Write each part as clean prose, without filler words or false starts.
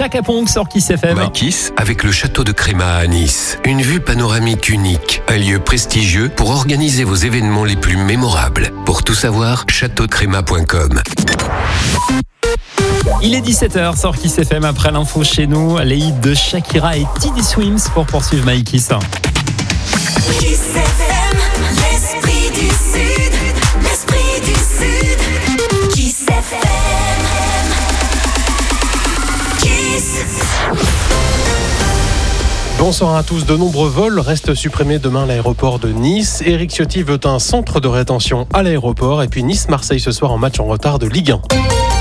Chaka Ponk sur Kiss FM. My Kiss avec le château de Créma à Nice. Une vue panoramique unique, un lieu prestigieux pour organiser vos événements les plus mémorables. Pour tout savoir, châteaudecréma.com. Il est 17h sur Kiss FM après l'info chez nous. Les hits de Shakira et Teddy Swims pour poursuivre My Kiss. Kiss FM, l'esprit du Sud, l'esprit du Sud. Kiss FM, Kiss. Bonsoir à tous. De nombreux vols restent supprimés demain à l'aéroport de Nice. Éric Ciotti veut un centre de rétention à l'aéroport. Et puis Nice-Marseille ce soir en match en retard de Ligue 1.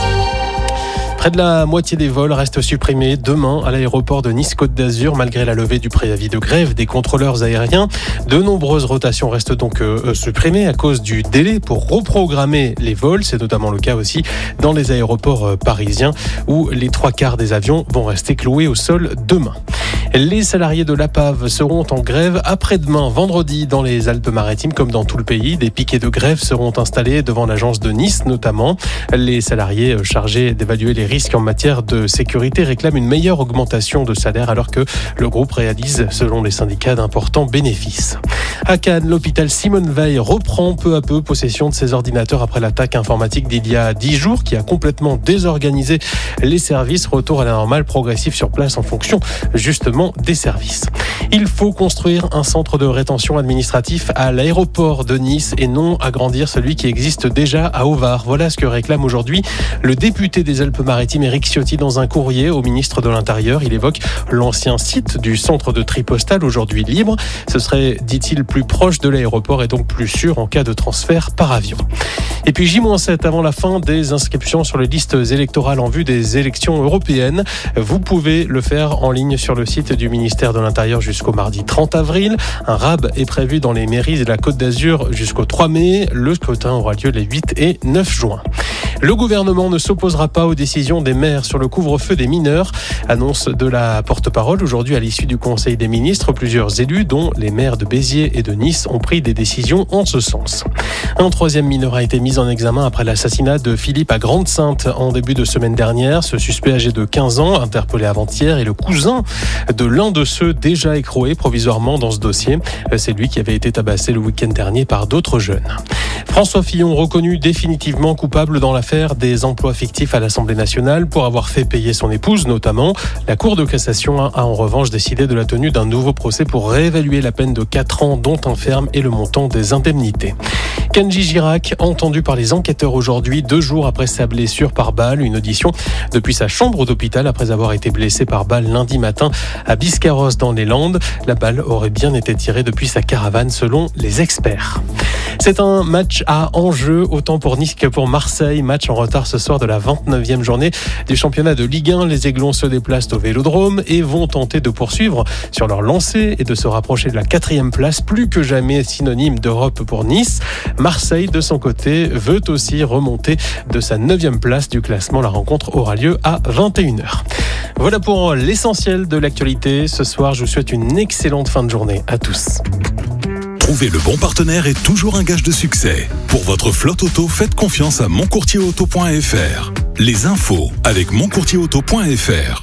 Près de la moitié des vols restent supprimés demain à l'aéroport de Nice-Côte d'Azur malgré la levée du préavis de grève des contrôleurs aériens. De nombreuses rotations restent donc supprimées à cause du délai pour reprogrammer les vols. C'est notamment le cas aussi dans les aéroports parisiens où les 3/4 des avions vont rester cloués au sol demain. Les salariés de l'APAV seront en grève après-demain, vendredi, dans les Alpes-Maritimes comme dans tout le pays. Des piquets de grève seront installés devant l'agence de Nice notamment. Les salariés chargés d'évaluer les risques en matière de sécurité réclament une meilleure augmentation de salaire alors que le groupe réalise, selon les syndicats, d'importants bénéfices. À Cannes, l'hôpital Simone Veil reprend peu à peu possession de ses ordinateurs après l'attaque informatique d'il y a 10 jours qui a complètement désorganisé les services. Retour à la normale progressif sur place en fonction justement des services. Il faut construire un centre de rétention administratif à l'aéroport de Nice et non agrandir celui qui existe déjà à Auvar. Voilà ce que réclame aujourd'hui le député des Alpes-Maritimes Éric Ciotti dans un courrier au ministre de l'Intérieur. Il évoque l'ancien site du centre de tri postal aujourd'hui libre. Ce serait, dit-il, plus proche de l'aéroport et donc plus sûr en cas de transfert par avion. Et puis J-7 avant la fin des inscriptions sur les listes électorales en vue des élections européennes. Vous pouvez le faire en ligne sur le site du ministère de l'Intérieur jusqu'au mardi 30 avril. Un RAB est prévu dans les mairies de la Côte d'Azur jusqu'au 3 mai. Le scrutin aura lieu les 8 et 9 juin. Le gouvernement ne s'opposera pas aux décisions des maires sur le couvre-feu des mineurs. Annonce de la porte-parole aujourd'hui à l'issue du Conseil des ministres. Plusieurs élus, dont les maires de Béziers et de Nice, ont pris des décisions en ce sens. Un troisième mineur a été mis en examen après l'assassinat de Philippe à Grande-Synthe en début de semaine dernière. Ce suspect âgé de 15 ans, interpellé avant-hier, est le cousin de l'un de ceux déjà écroués provisoirement dans ce dossier. C'est lui qui avait été tabassé le week-end dernier par d'autres jeunes. François Fillon reconnu définitivement coupable dans l'affaire des emplois fictifs à l'Assemblée nationale pour avoir fait payer son épouse notamment. La Cour de cassation a en revanche décidé de la tenue d'un nouveau procès pour réévaluer la peine de 4 ans dont un ferme et le montant des indemnités. Kenji Girac, entendu par les enquêteurs aujourd'hui, 2 jours après sa blessure par balle, une audition depuis sa chambre d'hôpital après avoir été blessé par balle lundi matin à Biscarrosse dans les Landes. La balle aurait bien été tirée depuis sa caravane selon les experts. C'est un match à enjeu, autant pour Nice que pour Marseille. Match en retard ce soir de la 29e journée du championnat de Ligue 1. Les Aiglons se déplacent au Vélodrome et vont tenter de poursuivre sur leur lancée et de se rapprocher de la 4e place, plus que jamais synonyme d'Europe pour Nice. Marseille, de son côté, veut aussi remonter de sa 9e place du classement. La rencontre aura lieu à 21h. Voilà pour l'essentiel de l'actualité. Ce soir, je vous souhaite une excellente fin de journée à tous. Trouver le bon partenaire est toujours un gage de succès. Pour votre flotte auto, faites confiance à moncourtierauto.fr. Les infos avec moncourtierauto.fr.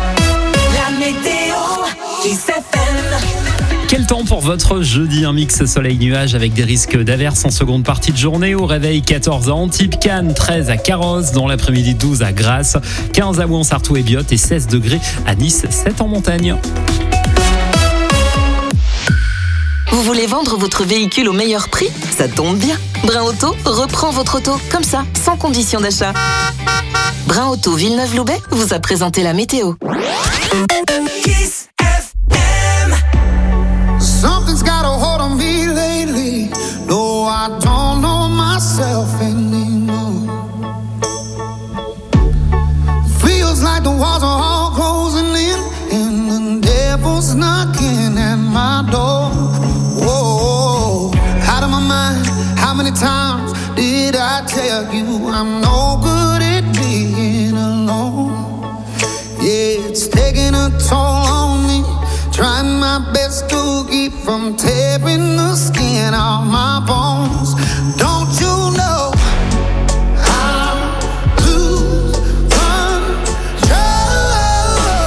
La météo, Kiss FM. Quel temps pour votre jeudi? Un mix soleil-nuage avec des risques d'averses en seconde partie de journée. Au réveil, 14 à Antibes, Cannes, 13 à Carrosse. Dans l'après-midi, 12 à Grasse, 15 à Ouan, Sartou et Biot et 16 degrés à Nice, 7 en montagne. Vous voulez vendre votre véhicule au meilleur prix? Ça tombe bien. Brin Auto reprend votre auto, comme ça, sans condition d'achat. Brin Auto Villeneuve-Loubet vous a présenté la météo. Kiss FM. Something's got a hold on me lately. No, I don't know myself anymore. Feels like the walls are all closing in and the devil's knocking at my door. Whoa, out of my mind. How many times did I tell you I'm no good at being alone? Yeah, it's taking a toll on me. Trying my best to keep from tearing the skin off my bones. Don't you know I lose control?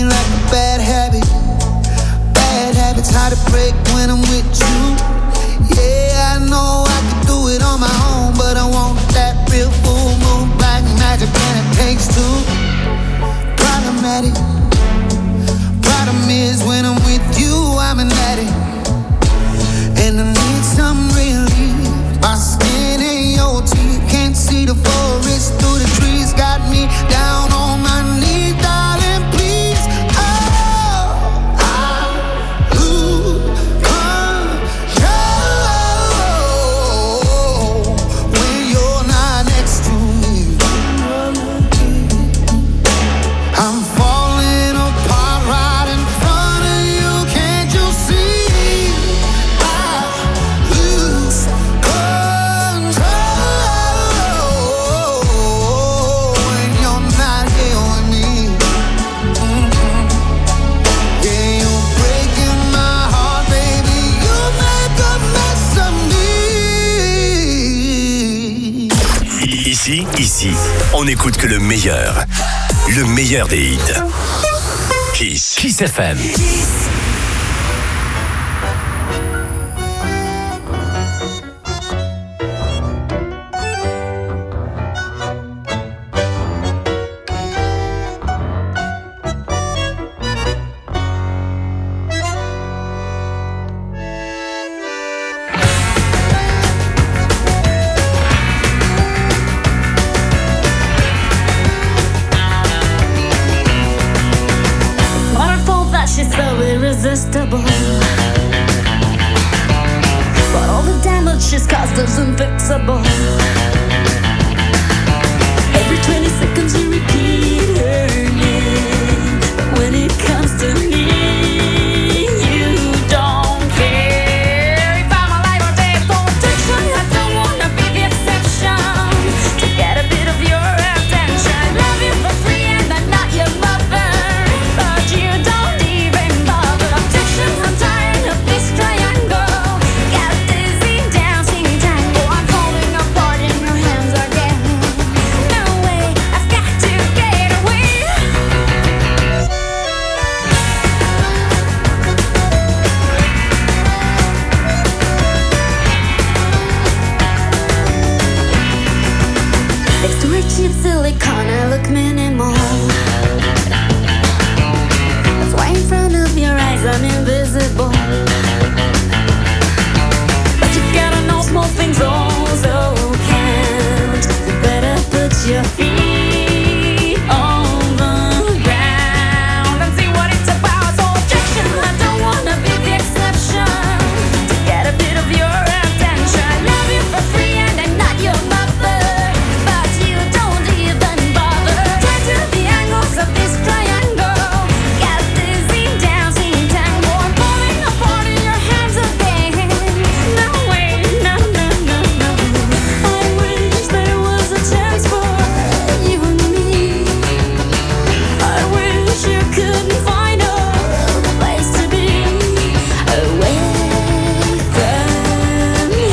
like a bad habit. Bad habits hard to break when I'm with you. Yeah, I know I can do it on my own, but I want that real full moon black magic, and it takes two. Problematic. Problem is when I'm with you, I'm an addict, and I need some relief. My skin ain't your teeth, can't see the forest through the trees. Got me down on my knees, darling, please. Oh, I lose control when you're not next to me. I'm falling apart right in front of you, can't you see? I lose control when you're not here with me. Yeah, you're breaking my heart, baby. You make a mess of me. Ici, on n'écoute que le meilleur des hits. Kiss FM. Wonderful that she's so irresistible, but all the damage she's caused is unfixable. Every 20 seconds you repeat her name, but when it comes to me, you don't care. If I'm alive or dead, for protection, I don't wanna be the exception. To get a bit of your attention, love you for free and I'm not your mother, but you don't even bother. Objection, I'm tired of this triangle. Got dizzy dancing tango. I'm falling apart in your hands again. No way, I've got to get away. Next to her cheap silicone, I look minimal. That's why in front of your eyes I'm invisible. But you gotta know small things also count. You better put your feet on the ground and see what it's about. So objection, I don't wanna be the exception. To get a bit of your attention, I love you for free and I'm not your mother, but you don't even bother. Try to the angles of this triangle. Got dizzy dancing tango. I'm falling apart in your hands again. No way, no, no, no, no. I wish there was a chance for you and me. I wish you couldn't find a place to be away from me.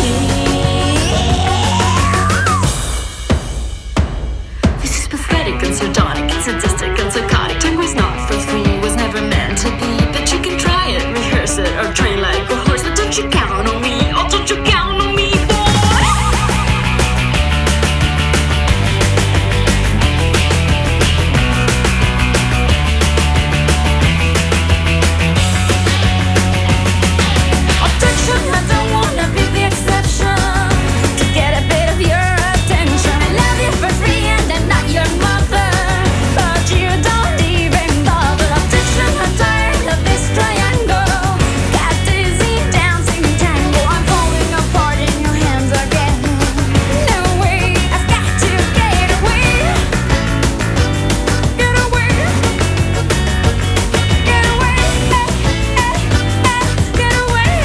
This is pathetic and sardonic, it's sadistic and psychotic. Tango's not for free, was never meant to be. But you can try it, rehearse it, or train like a horse. But don't you count on me, oh don't you count on me, boy. Objection, I don't wanna be the exception. To get a bit of your attention, I love you for free and I'm not your mother, but you don't even bother. Objection, I'm tired of this triangle. Got dizzy dancing tango. I'm falling apart in your hands again. No way, I've got to get away. Get away. Get away. Get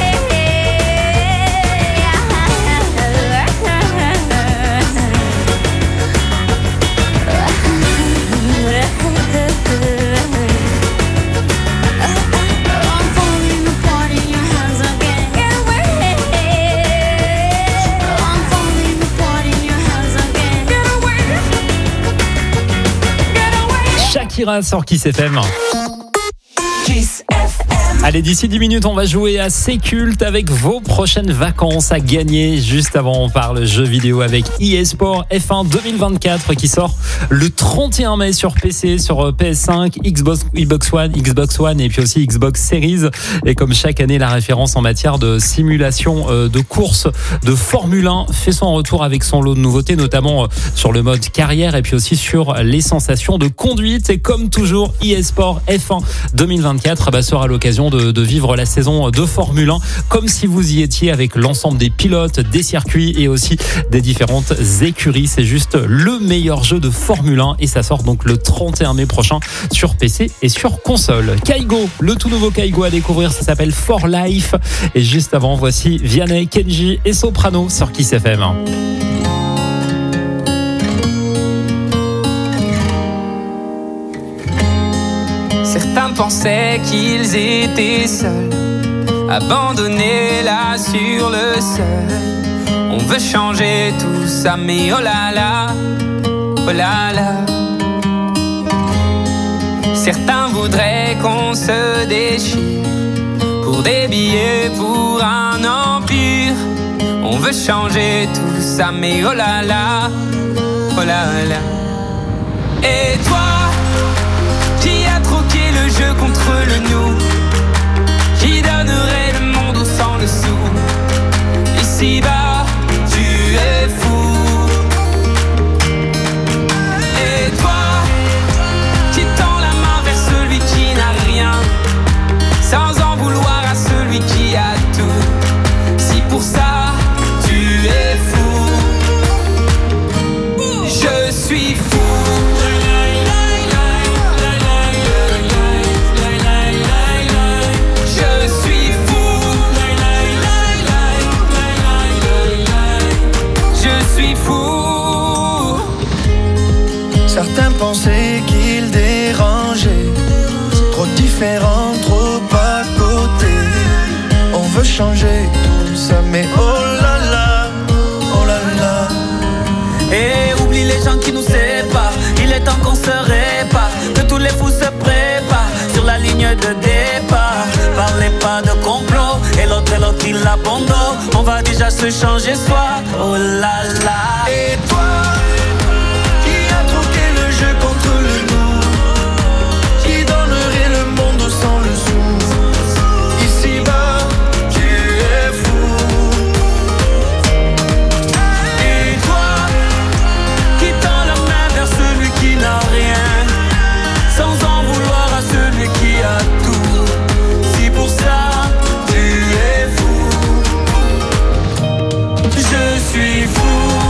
I'm falling apart in your hands again. Get away. I'm falling apart in your hands again. Get away. Get away. Shakira sur Kiss FM. Allez, d'ici 10 minutes, on va jouer à C'est Culte avec vos prochaines vacances à gagner. Juste avant, on parle jeux vidéo avec EA Sport F1 2024 qui sort le 31 mai sur PC, sur PS5, Xbox One et puis aussi Xbox Series. Et comme chaque année, la référence en matière de simulation de course de Formule 1 fait son retour avec son lot de nouveautés, notamment sur le mode carrière et puis aussi sur les sensations de conduite. Et comme toujours, EA Sport F1 2024 sera l'occasion de vivre la saison de Formule 1 comme si vous y étiez avec l'ensemble des pilotes, des circuits et aussi des différentes écuries. C'est juste le meilleur jeu de Formule 1 et ça sort donc le 31 mai prochain sur PC et sur console. Kaigo, le tout nouveau Kaigo à découvrir, ça s'appelle For Life. Et juste avant, voici Vianney, Kenji et Soprano sur Kiss FM. Certains pensaient qu'ils étaient seuls, abandonnés là sur le sol. On veut changer tout ça, mais oh là là, oh là là. Certains voudraient qu'on se déchire pour des billets, pour un empire. On veut changer tout ça, mais oh là là, oh là là. Et toi, qui a troqué le jeu contre le nous, qui donnerait le monde au sang le sou. Ici-bas, tu es fou. Et toi, qui tend la main vers celui qui n'a rien, sans en vouloir à celui qui a tout. Si pour ça, tu es fou, je suis fou. Certains pensaient qu'ils dérangeaient, trop différents, trop à côté. On veut changer tout ça, mais oh là là, oh là là. Et oublie les gens qui nous séparent, il est temps qu'on se répare, que tous les fous se préparent sur la ligne de départ. Parlez pas de complot, et l'autre il abandonne. On va déjà se changer soi, oh là là. Et toi, contre le nous, qui donnerait le monde sans le sou. Ici-bas, tu es fou. Et toi, qui tend la main vers celui qui n'a rien, sans en vouloir à celui qui a tout. Si pour ça, tu es fou, je suis fou.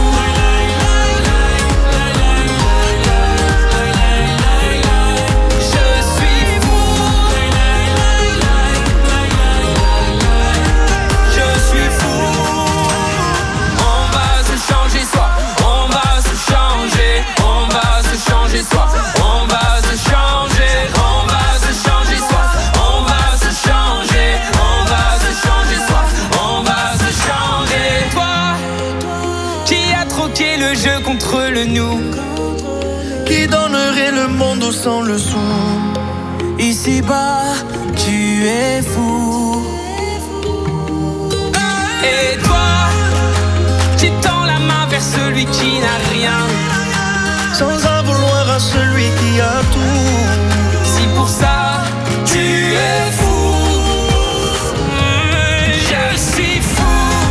Contre le nous, qui donnerait le monde au sang le sou. Ici-bas, tu es fou. Et toi, qui tends la main vers celui qui n'a rien, sans en vouloir à celui qui a tout. Si pour ça, tu es fou, je suis fou.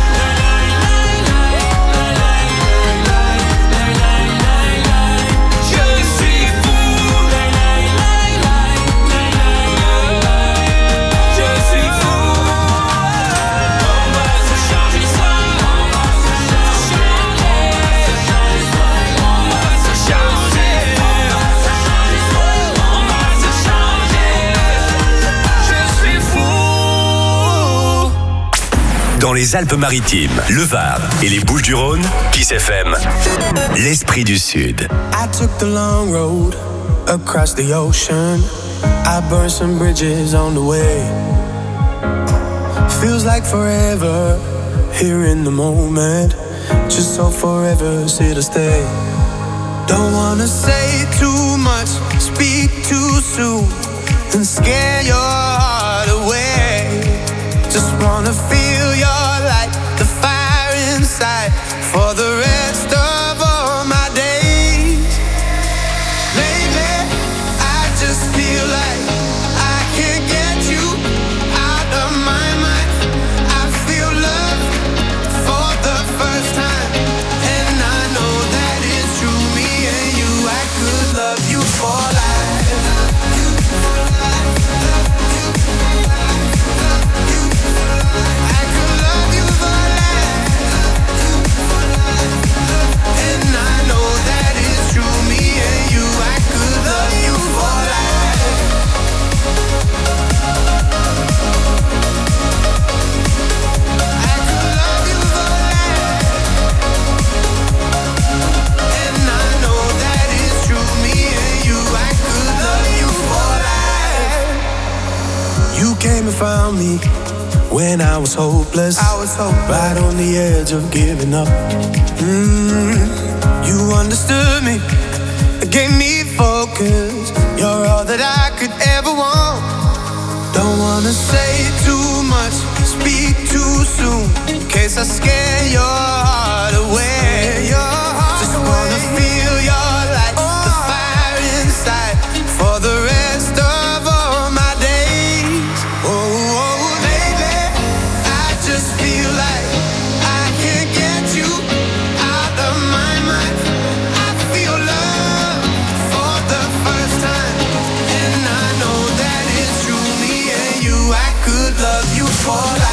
Dans les Alpes-Maritimes, le Var et les Bouches-du-Rhône, Kiss FM, l'esprit du Sud. I took the long road across the ocean. I burned some bridges on the way. Feels like forever here in the moment. Just so forever's here to stay. Don't wanna say too much, speak too soon, and scare your heart away. inside for the rest of all my days. Lately, I just feel like I can't get you out of my mind. I feel love for the first time, and I know that it's true. Me and you, I could love you for life. Came and found me when I was hopeless, right on the edge of giving up. You understood me, gave me focus. You're all that I could ever want. Don't wanna say too much, speak too soon, in case I scare your heart away. Just wanna feel your light, the fire inside, for the rest of all my days. Oh, baby, I just feel like I can't get you out of my mind. I feel love for the first time, and I know that it's true. Me and you, I could love you for life.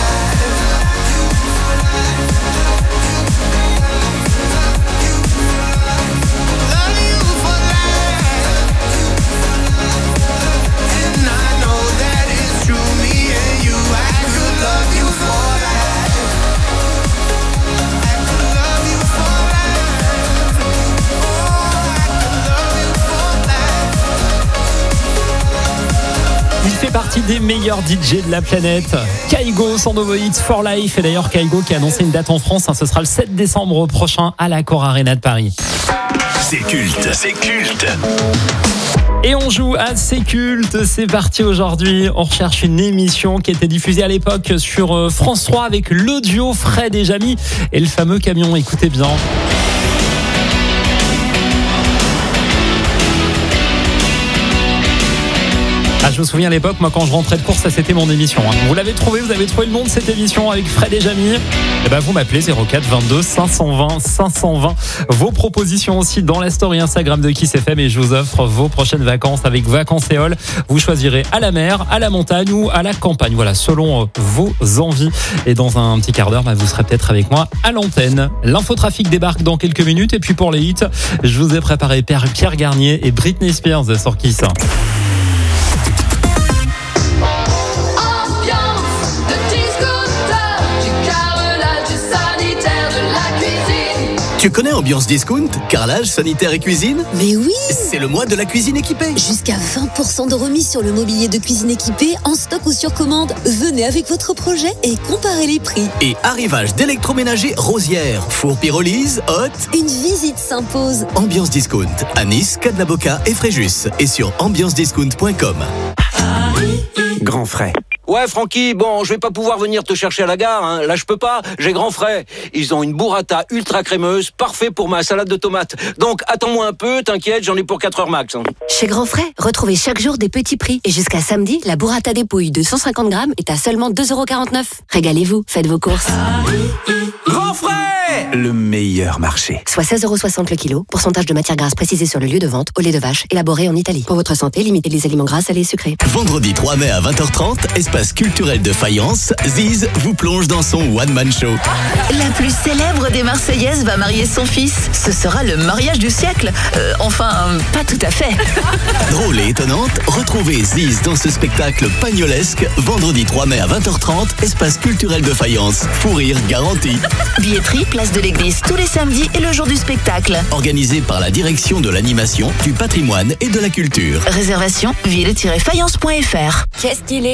Il fait partie des meilleurs DJ de la planète. Kaigo, son nouveau hit For Life. Et d'ailleurs, Kaigo qui a annoncé une date en France. Ce sera le 7 décembre prochain à l'Accor Arena de Paris. C'est culte, c'est culte. Et on joue à C'est culte. C'est parti aujourd'hui. On recherche une émission qui était diffusée à l'époque sur France 3 avec le duo Fred et Jamy et le fameux camion. Écoutez bien. Ah, je me souviens à l'époque, moi quand je rentrais de course, ça c'était mon émission. Vous l'avez trouvé, vous avez trouvé le nom de cette émission avec Fred et Jamy. Et ben vous m'appelez 04 22 520 520. Vos propositions aussi dans la story Instagram de Kiss FM et je vous offre vos prochaines vacances avec Vacances Éole. Vous choisirez à la mer, à la montagne ou à la campagne. Voilà, selon vos envies. Et dans un petit quart d'heure, vous serez peut-être avec moi à l'antenne. L'infotrafic débarque dans quelques minutes et puis pour les hits, je vous ai préparé Pierre Garnier et Britney Spears sur Kiss. Tu connais Ambiance Discount, carrelage, sanitaire et cuisine? Mais oui! C'est le mois de la cuisine équipée. Jusqu'à 20% de remise sur le mobilier de cuisine équipée, en stock ou sur commande. Venez avec votre projet et comparez les prix. Et arrivage d'électroménager Rosière, four pyrolyse, hot. Une visite s'impose. Ambiance Discount, à Nice, Cadnaboca et Fréjus. Et sur ambiancediscount.com. Grand frais. Ouais, Francky, bon, je vais pas pouvoir venir te chercher à la gare, hein. Là, je peux pas, j'ai Grand Frais. Ils ont une burrata ultra crémeuse, parfait pour ma salade de tomates. Donc, attends-moi un peu, t'inquiète, j'en ai pour 4 heures max. Hein. Chez Grand Frais, retrouvez chaque jour des petits prix. Et jusqu'à samedi, la burrata dépouille de 150 grammes est à seulement 2,49 €. Régalez-vous, faites vos courses. Grand Frais! Le meilleur marché. Soit 16,60 € le kilo, pourcentage de matière grasse précisé sur le lieu de vente, au lait de vache, élaboré en Italie. Pour votre santé, limitez les aliments gras, salés et sucrés. Vendredi 3 mai à 20h30, espace culturel de Fayence, Ziz vous plonge dans son one-man show. La plus célèbre des Marseillaises va marier son fils. Ce sera le mariage du siècle. Enfin, pas tout à fait. Drôle et étonnante, retrouvez Ziz dans ce spectacle pagnolesque, vendredi 3 mai à 20h30, espace culturel de Fayence. Fou rire garanti. Billetterie, place de l'église, tous les samedis et le jour du spectacle. Organisé par la direction de l'animation, du patrimoine et de la culture. Réservation ville-fayence.fr. Qu'est-ce qu'il est lent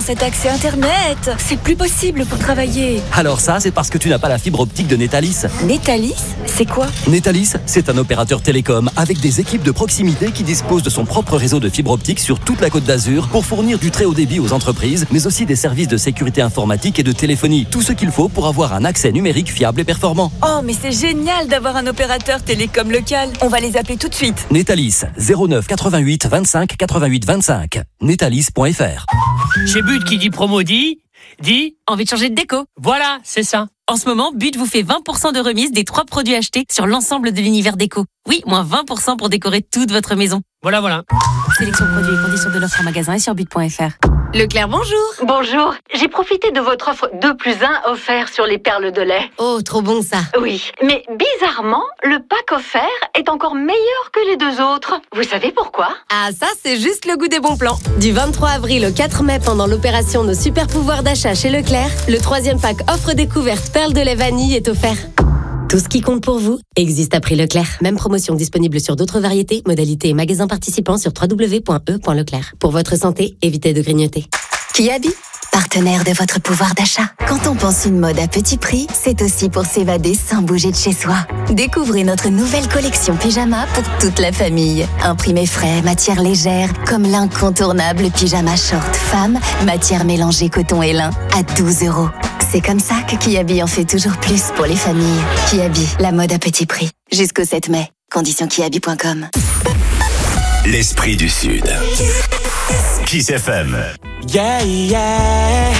cet accès Internet. C'est plus possible pour travailler. Alors ça, c'est parce que tu n'as pas la fibre optique de Netalis. Netalis, c'est quoi? Netalis, c'est un opérateur télécom avec des équipes de proximité qui disposent de son propre réseau de fibre optique sur toute la Côte d'Azur pour fournir du très haut débit aux entreprises, mais aussi des services de sécurité informatique et de téléphonie. Tout ce qu'il faut pour avoir un accès numérique fiable et performant. Oh, mais c'est génial d'avoir un opérateur télécom local. On va les appeler tout de suite. Netalis, 09 88 25 88 25. Netalis.fr. Chez But qui dit promo dit envie de changer de déco. Voilà, c'est ça. En ce moment, But vous fait 20% de remise des 3 produits achetés sur l'ensemble de l'univers déco. Oui, moins 20% pour décorer toute votre maison. Voilà. Sélection produits et conditions de l'offre en magasin et sur but.fr. Leclerc, bonjour. Bonjour. J'ai profité de votre offre 2+1 offert sur les perles de lait. Oh, trop bon ça. Oui, mais bizarrement, le pack offert est encore meilleur que les 2 autres. Vous savez pourquoi? Ah, ça, c'est juste le goût des bons plans. Du 23 avril au 4 mai, pendant l'opération Nos super pouvoirs d'achat chez Leclerc, le 3e pack offre découverte perles de lait vanille est offert. Tout ce qui compte pour vous existe à prix Leclerc. Même promotion disponible sur d'autres variétés, modalités et magasins participants sur www.e.leclerc. Pour votre santé, évitez de grignoter. Kiabi, partenaire de votre pouvoir d'achat. Quand on pense une mode à petit prix, c'est aussi pour s'évader sans bouger de chez soi. Découvrez notre nouvelle collection pyjama pour toute la famille. Imprimé frais, matière légère, comme l'incontournable pyjama short femme, matière mélangée coton et lin, à 12 €. C'est comme ça que Kiabi en fait toujours plus pour les familles. Kiabi, la mode à petit prix. Jusqu'au 7 mai. Conditions kiabi.com. L'esprit du Sud. Kiss FM. Yeah, yeah.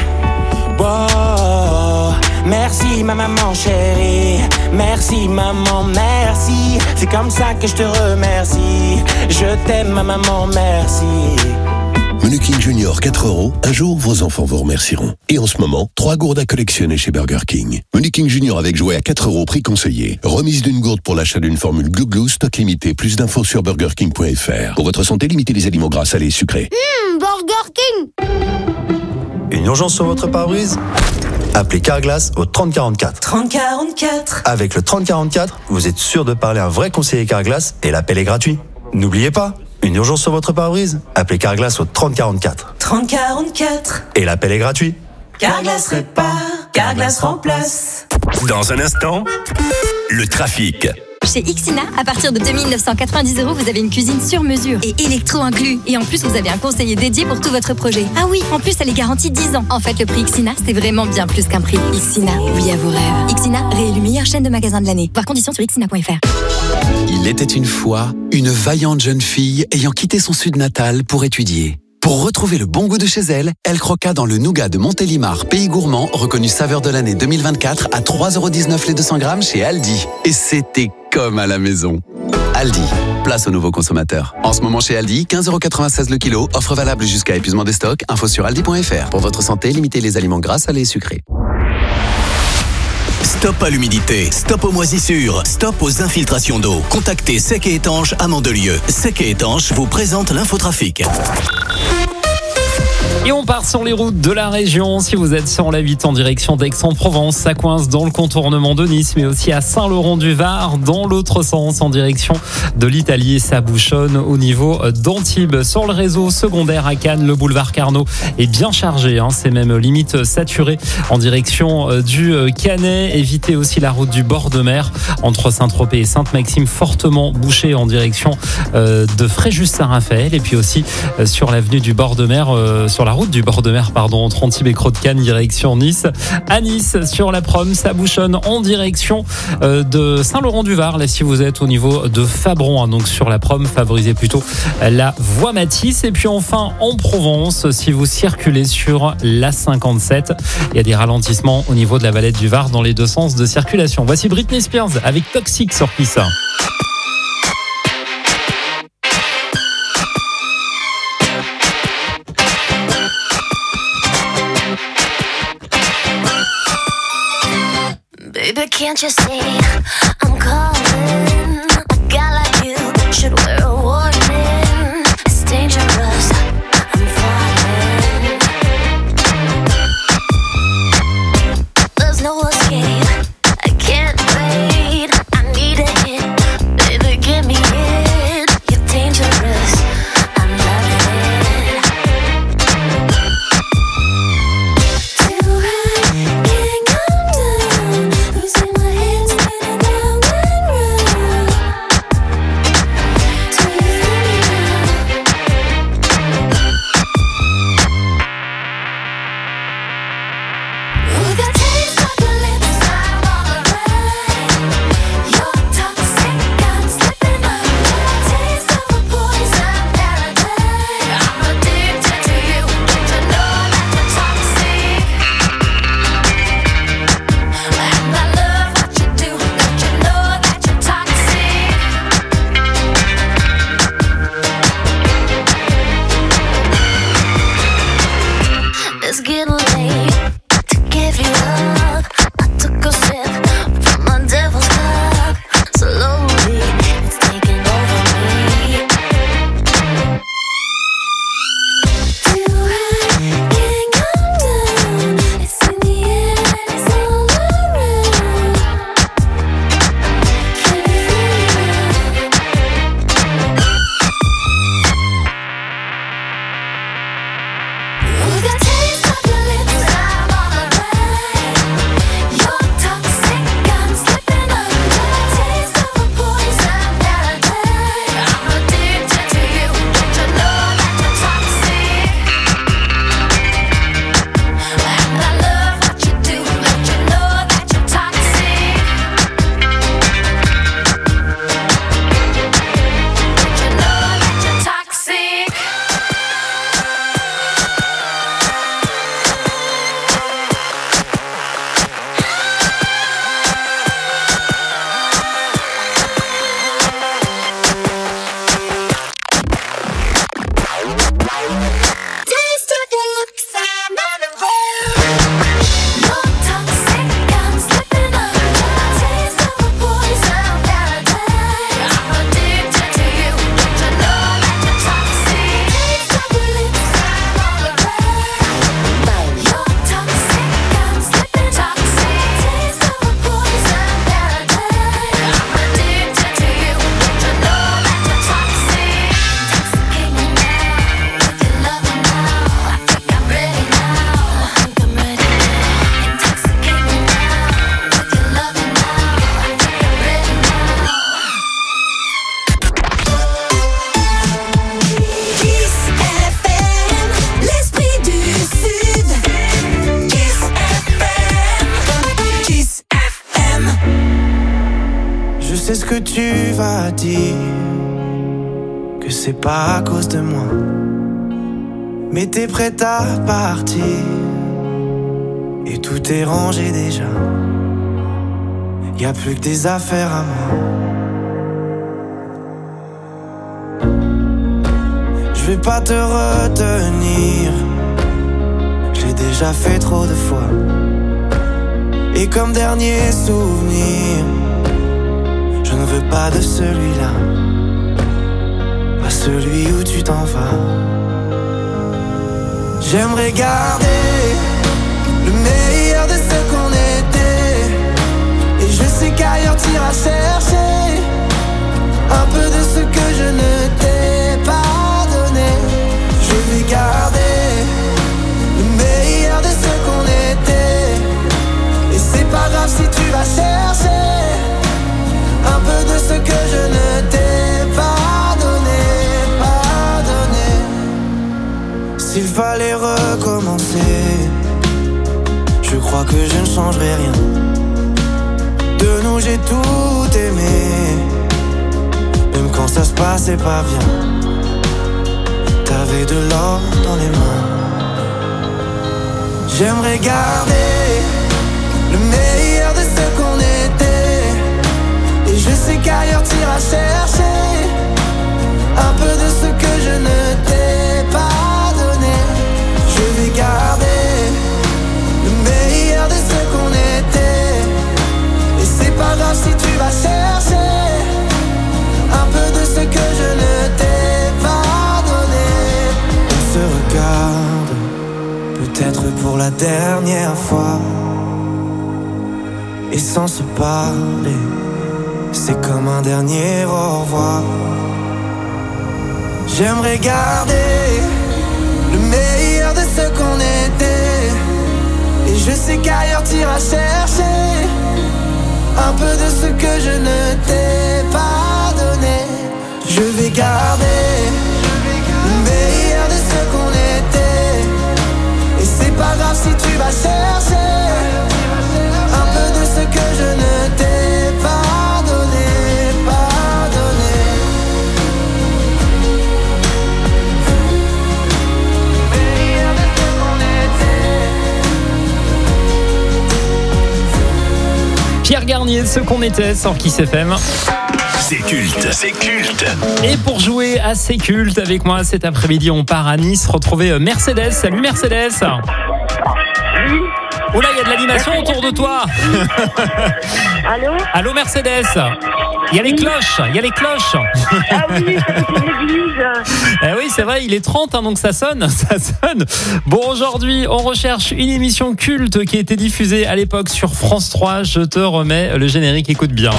Wow. Merci ma maman chérie. Merci maman, merci. C'est comme ça que je te remercie. Je t'aime ma maman, merci. Menu King Junior 4 €. Un jour, vos enfants vous remercieront. Et en ce moment, 3 gourdes à collectionner chez Burger King. Menu King Junior avec jouet à 4 € prix conseillé. Remise d'une gourde pour l'achat d'une formule Glou Glou, stock limité. Plus d'infos sur burgerking.fr. Pour votre santé, limitez les aliments gras, salés et sucrés. Burger King. Une urgence sur votre pare-brise? Appelez Carglass au 3044. 3044. Avec le 3044, vous êtes sûr de parler à un vrai conseiller Carglass et l'appel est gratuit. N'oubliez pas, une urgence sur votre pare-brise? Appelez Carglass au 3044. 3044. Et l'appel est gratuit. Carglass répare, Carglass remplace. Dans un instant, le trafic. Chez Ixina, à partir de 2990 €, vous avez une cuisine sur mesure et électro inclus. Et en plus, vous avez un conseiller dédié pour tout votre projet. Ah oui, en plus, elle est garantie 10 ans. En fait, le prix Ixina, c'est vraiment bien plus qu'un prix. Ixina, oui à vos rêves. Ixina, réélu meilleure chaîne de magasins de l'année. Voir conditions sur ixina.fr. Il était une fois une vaillante jeune fille ayant quitté son sud natal pour étudier. Pour retrouver le bon goût de chez elle, elle croqua dans le nougat de Montélimar, pays gourmand, reconnu saveur de l'année 2024 à 3,19 € les 200 grammes chez Aldi. Et c'était comme à la maison. Aldi, place aux nouveaux consommateurs. En ce moment chez Aldi, 15,96 € le kilo, offre valable jusqu'à épuisement des stocks, info sur aldi.fr. Pour votre santé, limitez les aliments gras, salés et sucrés. Stop à l'humidité, stop aux moisissures, stop aux infiltrations d'eau. Contactez Sec et Étanche à Mandelieu. Sec et Étanche vous présente l'infotrafic. Et on part sur les routes de la région. Si vous êtes sur la 8 en direction d'Aix-en-Provence, ça coince dans le contournement de Nice, mais aussi à Saint-Laurent-du-Var, dans l'autre sens, en direction de l'Italie. Ça bouchonne au niveau d'Antibes. Sur le réseau secondaire à Cannes, le boulevard Carnot est bien chargé. C'est même limite saturé en direction du Canet. Évitez aussi la route du bord de mer entre Saint-Tropez et Sainte-Maxime, fortement bouchée en direction de Fréjus-Saint-Raphaël. Et puis aussi sur l'avenue du bord de mer, sur la route du bord de mer, entre Antibes et Creux-de-Cannes, direction Nice. À Nice, sur la Prom, ça bouchonne en direction de Saint-Laurent-du-Var. Là, si vous êtes au niveau de Fabron, donc sur la Prom, favorisez plutôt la voie Matisse. Et puis enfin, en Provence, si vous circulez sur la 57, il y a des ralentissements au niveau de la Valette du Var dans les deux sens de circulation. Voici Britney Spears avec Toxic sur Kiss. Baby, can't you see I'm calling? A guy like you should wear a warning. It's dangerous, I'm falling. There's no escape, I can't wait. I need a hit, baby, give me it. You're dangerous, I'm loving it. que tu vas dire que c'est pas à cause de moi, mais t'es prête à partir et tout est rangé déjà. Y'a plus que des affaires à moi. Je vais pas te retenir, je l'ai déjà fait trop de fois. Et comme dernier souvenir, je ne veux pas de celui-là, pas celui où tu t'en vas. J'aimerais garder le meilleur de ce qu'on était, et je sais qu'ailleurs t'iras chercher un peu de ce que je ne t'ai pas donné. Je vais garder le meilleur de ce qu'on était, et c'est pas grave si tu vas chercher un peu de ce que je ne t'ai pas donné, pas donné. S'il fallait recommencer, je crois que je ne changerai rien. De nous j'ai tout aimé, même quand ça se passait pas bien. T'avais de l'or dans les mains. J'aimerais garder le meilleur de ce qu'on était, et je sais qu'ailleurs t'iras chercher un peu de ce que je ne t'ai pas donné. Je vais garder le meilleur de ce qu'on était, et c'est pas grave si tu vas chercher un peu de ce que je ne t'ai pas donné. On se regarde, peut-être pour la dernière fois, et sans se parler, c'est comme un dernier au revoir. J'aimerais garder le meilleur de ce qu'on était, et je sais qu'ailleurs t'iras chercher un peu de ce que je ne t'ai pas donné. Je vais garder le meilleur de ce qu'on était, et c'est pas grave si tu vas chercher un peu de ce que je ne t'ai pas donné, pas donné. Meilleur de ce qu'on était. Pierre Garnier, ce qu'on était sur Kiss FM. C'est culte, c'est culte. Et pour jouer à C'est culte avec moi cet après-midi, on part à Nice retrouver Mercedes. Salut Mercedes. Oh là, il y a de l'animation autour de toi. Allô ? Allô Mercedes. Il y a les cloches, il y a les cloches. Ah oui, c'est l'église. Eh oui, c'est vrai, il est 30, hein, donc ça sonne, ça sonne. Bon, aujourd'hui, on recherche une émission culte qui a été diffusée à l'époque sur France 3. Je te remets le générique, écoute bien.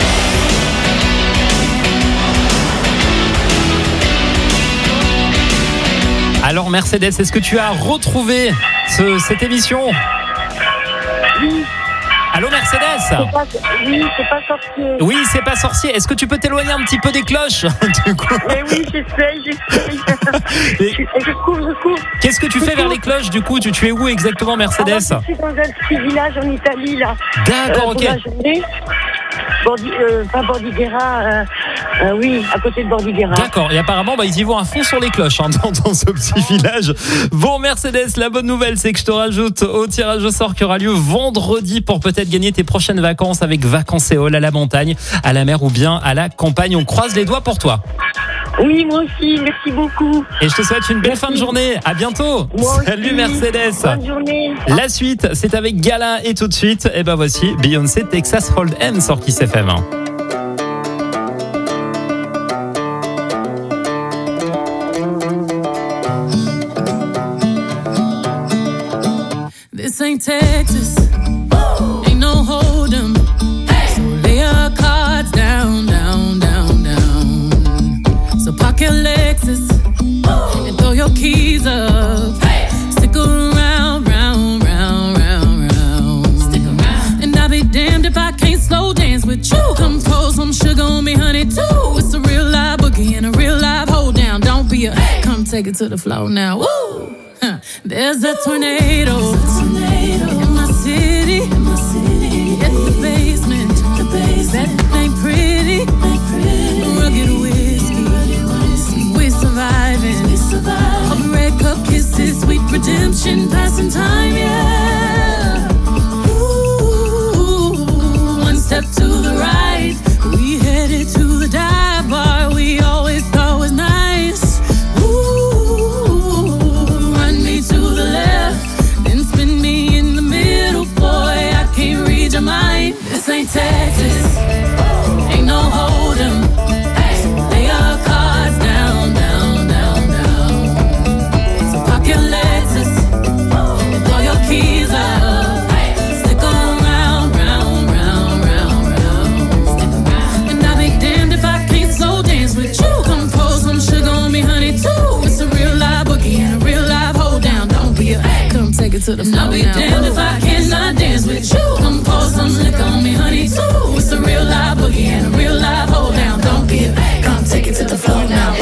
Alors Mercedes, est-ce que tu as retrouvé cette émission ? Oui. Allô Mercedes ? Oui, c'est pas sorcier. Oui, c'est pas sorcier. Est-ce que tu peux t'éloigner un petit peu des cloches du coup ? Mais oui, j'essaye. Je cours. Qu'est-ce que tu fais vers les cloches du coup ? Tu es où exactement Mercedes ? Je suis dans un petit village en Italie là. D'accord, ok. La journée. Pas Bordighera, oui, à côté de Bordighera. D'accord, et apparemment, ils y vont à fond sur les cloches dans ce petit village. Bon, Mercedes, la bonne nouvelle, c'est que je te rajoute au tirage au sort qui aura lieu vendredi pour peut-être gagner tes prochaines vacances avec Vacances-Éole à la montagne, à la mer ou bien à la campagne. On croise les doigts pour toi. Oui, moi aussi, merci beaucoup. Et je te souhaite une belle fin de journée. À bientôt. Salut Mercedes. Bonne journée. La suite, c'est avec Gala et tout de suite, voici Beyoncé Texas Hold'em sur Kiss FM. This ain't Texas. Ain't no hold'em. So lay your cards down. So park your Lexus and throw your keys up. Stick around, round. Stick around. And I'll be damned if I can't slow dance with you. Come pour some sugar on me, honey, too. It's a real live boogie and a real live hold down. Don't be a come take it to the floor now. Woo! There's a tornado in my city. At the basement. That ain't pretty. redemption, passing time, yeah. Ooh, one step to the right, we headed to the dive bar we always thought was nice. Ooh, run me to the left, then spin me in the middle, boy, I can't read your mind. This ain't Texas, ain't no hold'em. Lay your cards down, down, down, down. So park your Lexus and throw your keys up. Stick around, round, round, round, round. And I'll be damned if I can't slow dance with you. Come pour some sugar on me, honey, too. It's a real live boogie and a real live hold down. Don't be a come take it to the floor. I'll be damned if I cannot dance with you. Come pour some liquor on me, honey, too. It's a real live boogie and a real live hold down. Don't be a come take it to the floor now.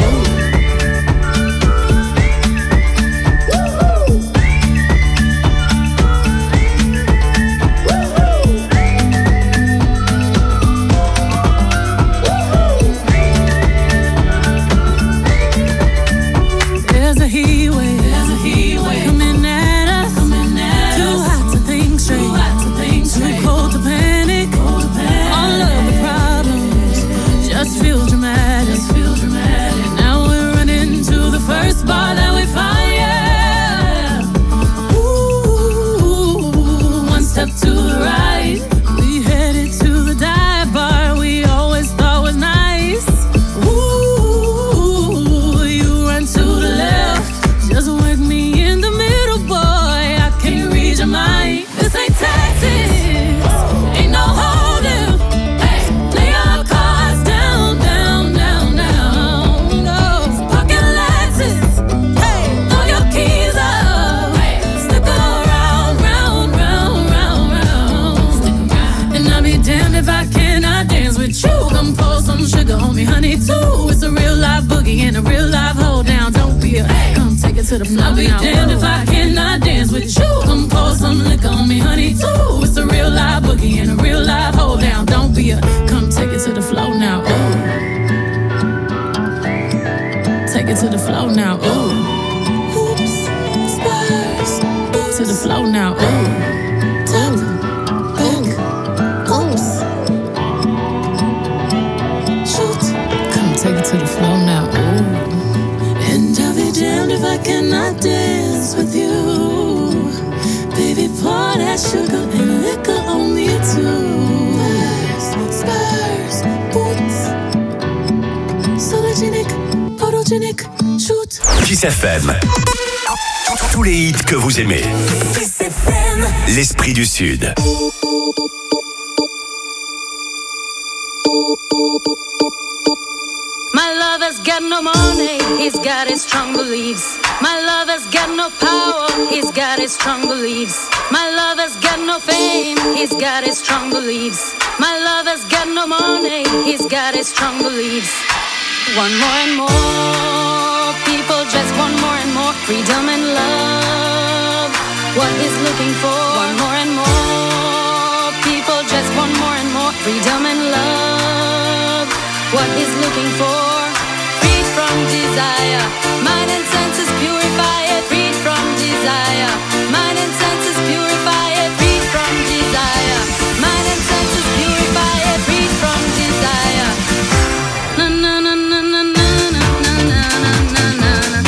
There's a heat wave coming at us. Too hot to think straight, too cold to panic. All of the problems just feel dramatic. Now we're running to the first bar that we find, yeah. Ooh, one step to the right, we headed to the dive bar we always thought was nice. Ooh, you run to the left, just work me in the middle, boy, I can't read your mind. This ain't Texas, ain't no hold'em. Lay your cards down, down, down, down. No, park your Lexus, throw your keys up. Stick around, round, round, round, round. And I'll be damned if I cannot dance with you. Come pour some sugar on me, honey, too. It's a real live boogie and a real live hold down. Don't be a come take it to the floor. I'll be damned if I cannot dance with you. Come pour some liquor on me, honey, too. It's a real live boogie and a real live hold down. Don't be a come take it to the floor now. Ooh. Take it to the floor now. Ooh. Oops, Spurs. To the floor now. Ooh. Top, back, oops. Shoot. Come take it to the floor now. Ooh. And I'll be damned if I cannot dance with you. Baby, pour that sugar and liquor on me too. Spurs, boots. Sologenic, photogenic, shoot. Kiss FM. Tous les hits que vous aimez. L'Esprit du Sud. My lover's got no money, he's got his strong beliefs. My lover's got no power, he's got his strong beliefs. My lover's got no fame, he's got his strong beliefs. My lover's got no money, he's got his strong beliefs. One more and more, people just want more and more freedom and love. What he's looking for, one more and more, people just want more and more freedom and love. What he's looking for, freed from desire, mind and senses purify it. Freed from desire, mind and senses purify it. Freed from desire, mind and senses purify it. Freed from desire. Na na na na na na na na na na na.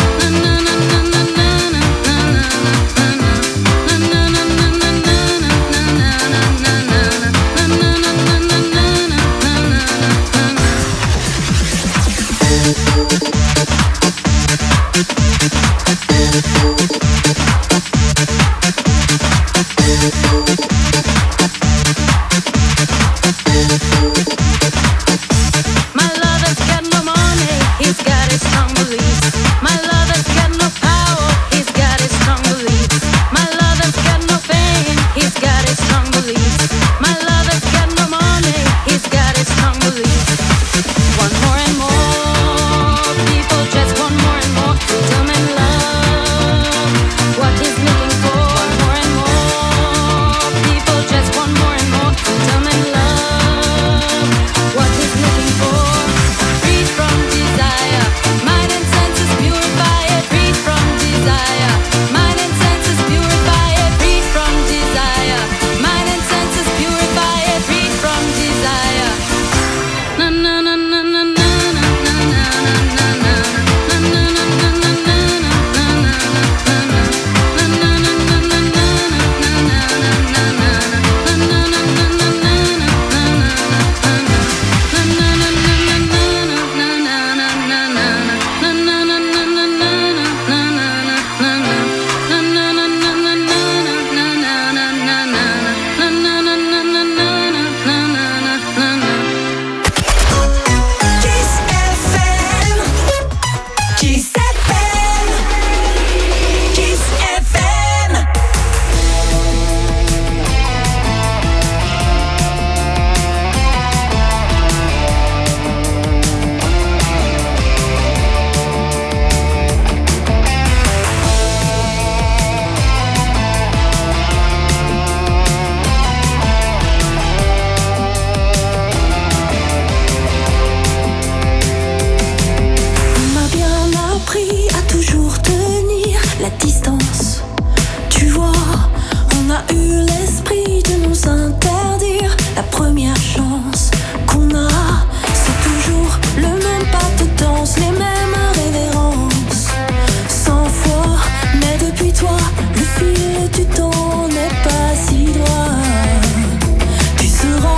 a eu l'esprit de nous interdire la première chance qu'on a. C'est toujours le même pas de danse, les mêmes révérences 100 fois, mais depuis toi le fil du temps n'est pas si droit. Tu seras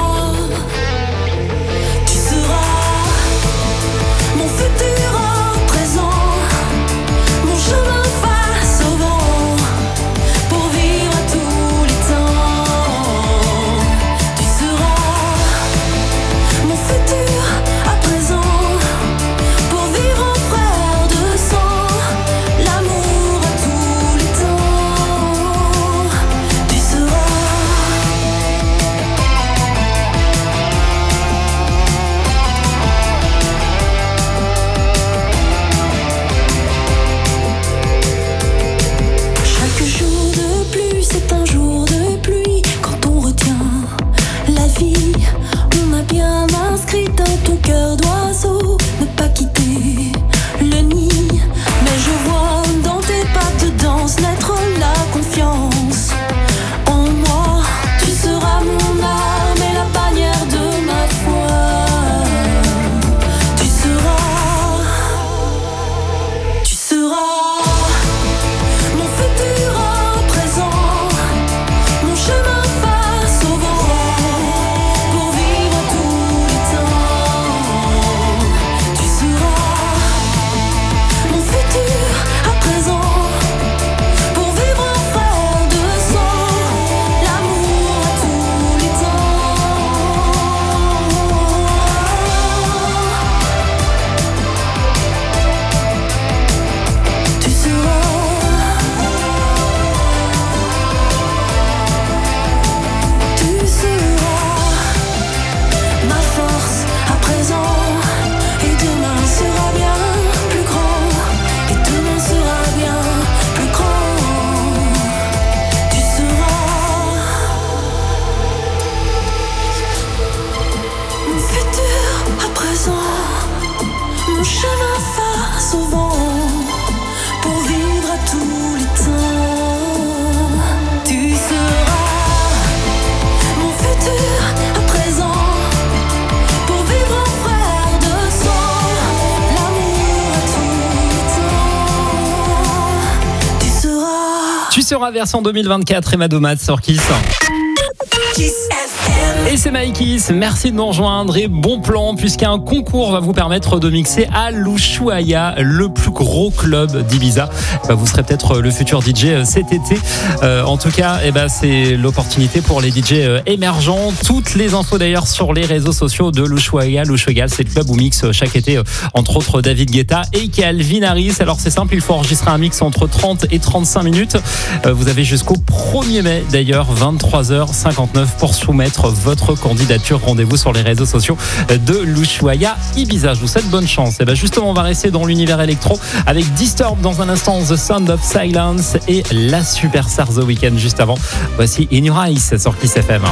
mon futur en présent, mon chemin face au vent, pour vivre à tous les temps. Tu seras mon futur à présent, pour vivre en frère de sang, l'amour à tous les temps. Tu seras chaque jour de pluie, c'est un jour de pluie. Quand on retient la vie, on a bien inscrit dans ton cœur d'oiseau ne pas quitter le nid. Mais je vois dans tes pas de danse naître la confiance en moi. Tu seras mon âme et la bannière de ma foi. Tu seras mon futur en présent, mon chemin face au vent, pour vivre à tous les temps. Tu seras mon futur à présent, pour vivre en frère de sang, l'amour à tous les temps. Tu seras ma force à présent, et demain sera bien plus grand, et demain sera bien plus grand. Tu seras mon futur à présent, mon chemin face au vent, pour vivre à tous les temps. Tu seras mon futur à présent, pour vivre en frère de sang, l'amour à tous les temps. Tu seras Tu seras version 2024 et Madomat sur Kiss. Et c'est Maïkis, merci de nous rejoindre et bon plan puisqu'un concours va vous permettre de mixer à l'Ushuaïa, le plus gros club d'Ibiza. Vous serez peut-être le futur DJ cet été. En tout cas, c'est l'opportunité pour les DJ émergents. Toutes les infos d'ailleurs sur les réseaux sociaux de l'Ushuaïa. L'Ushuaïa, c'est le club où mixe chaque été entre autres David Guetta et Calvin Harris. Alors c'est simple, il faut enregistrer un mix entre 30 et 35 minutes. Vous avez jusqu'au 1er mai d'ailleurs, 23h59 pour soumettre votre candidature. Rendez-vous sur les réseaux sociaux de l'Ushuaïa Ibiza. Je vous souhaite bonne chance. Et justement, on va rester dans l'univers électro avec Disturbed dans un instant, The Sound of Silence et la superstar The Weeknd juste avant. Voici In Your Eyes sur Kiss FM.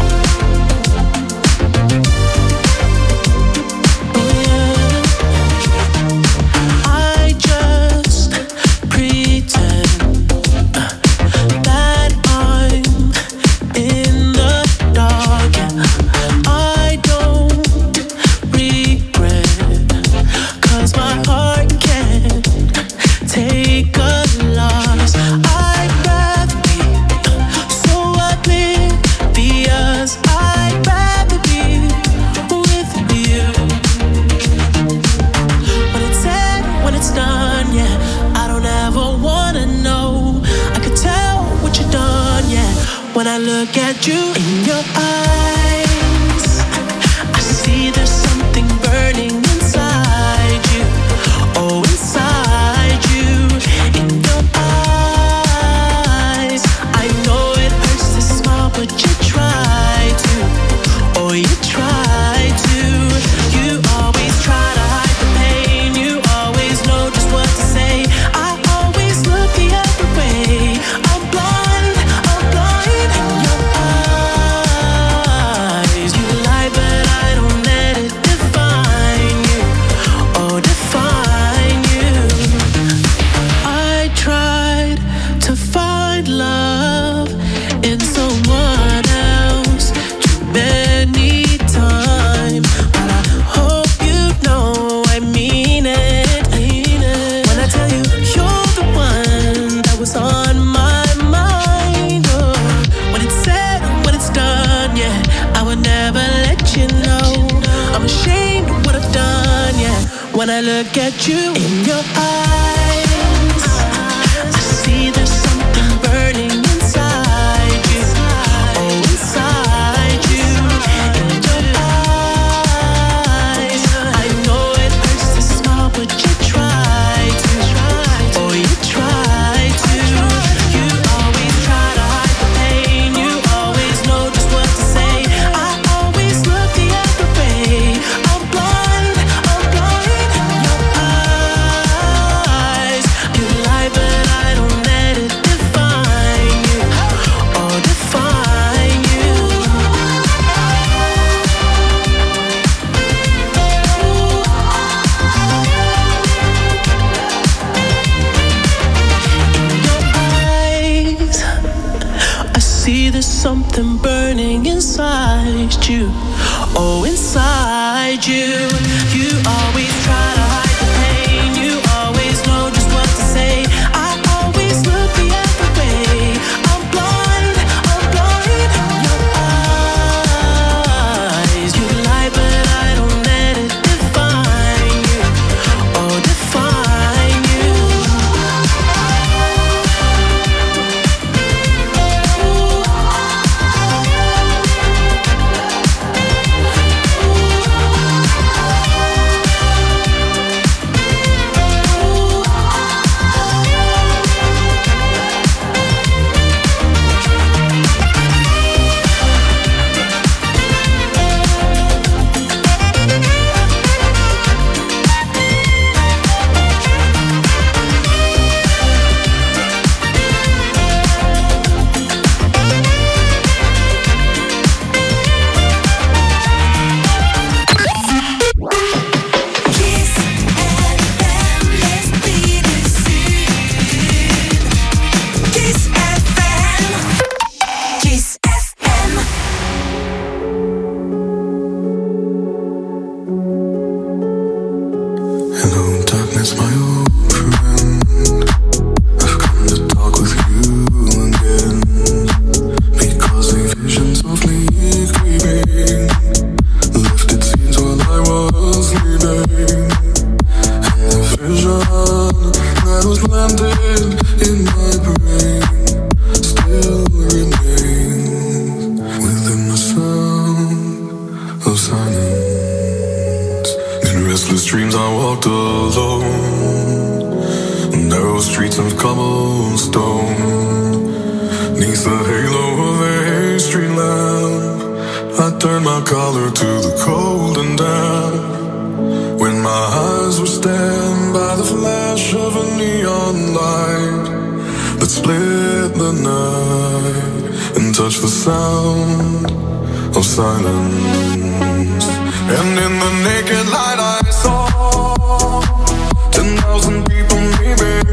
When I look at you in your eyes, I see there's something burning inside you. Oh, inside you, in your eyes. I know it hurts to smile, but you try to. Oh, you try to. You always try to hide the pain. You always know just what to say. I always look the other way. I'm blind in your eyes. When I look at you in your eyes, I see there's something burning inside you. Oh, inside you. In your eyes, I know it hurts to smile, but you try to. Oh, you try to. You always try to hide the pain. You always know just what to say. I always look the other way. I'm blind. Your eyes, you lie, but I don't let it define you. Or define you. In your eyes, I see there's something burning inside you. Oh, inside you. You always try to hide the pain. You always know just what to say. I always look the other way. I'm blind. Your eyes, you lie, but I don't let it define you. Oh, define you. Hello, darkness, my old friend. I've come to talk with you again, because the vision softly creeping left its scenes while I was sleeping, and the vision that was planted in my brain still remains within the sound of silence. In restless dreams I walked alone, narrow streets of cobblestone. 'Neath the halo of a street lamp, I turned my collar to the cold and damp. When my eyes were stabbed by the flash of a neon light that split the night and touched the sound of silence. And in the naked light I saw 10,000 people maybe.